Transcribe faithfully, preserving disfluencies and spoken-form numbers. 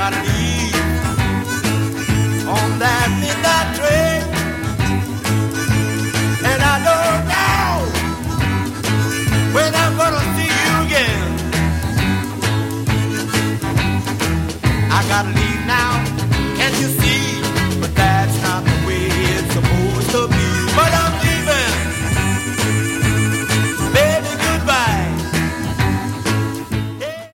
gotta leave on that midnight train, and I don't know when I'm gonna see you again. I gotta leave.